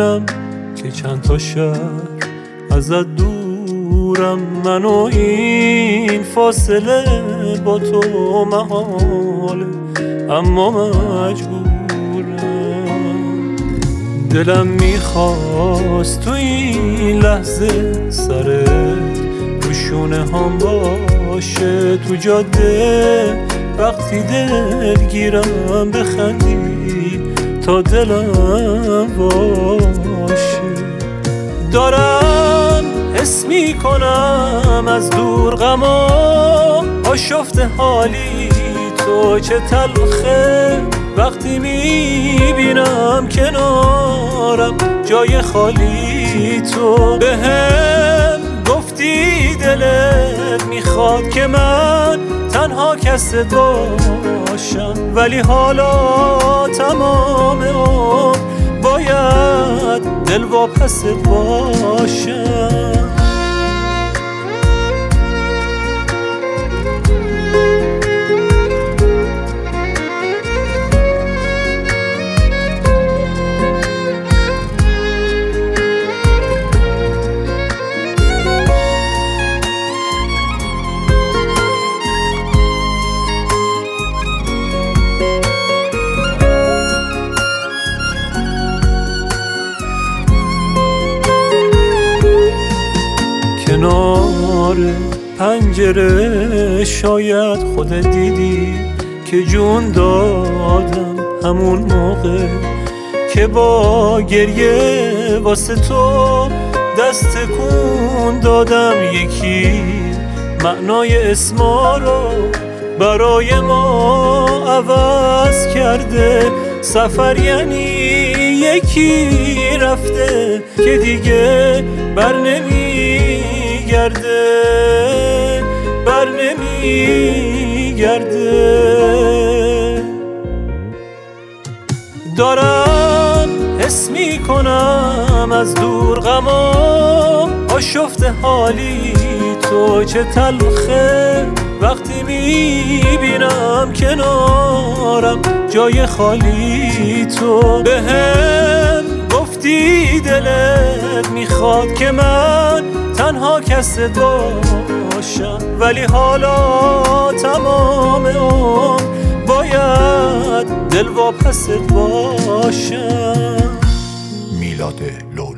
میدونم که چند تا شهر ازت دورم، من و این فاصله با تو محاله، اما مجبورم. دلم میخواست تو این لحظه سرت رو شونه هم باشه، تو جاده وقتی دلگیرم بخندی تا دلم باشه. دارم حس میکنم از دور غما آشفته حالی، تو چه تلخه وقتی میبینم کنارم جای خالی. تو بهم گفتی دلت میخواد که من تنها کست باشم، ولی حالا تمام عمر باید دلواپست باشم. کنار پنجره شاید خودت دیدی که جون دادم همون موقع که با گریه واسه تو دست تکون دادم. یکی معنای اسما رو برای ما عوض کرده، سفر یعنی یکی رفته که دیگه بر نمیگرده. دارم حس میکنم از دور غما آشفته حالی، تو چه تلخه وقتی میبینم کنارم جای خالی. تو بهم گفتی دلت میخواد که من تنها کست باشم، ولی حالا تمام عمر باید دلواپست باشم. میلاد لو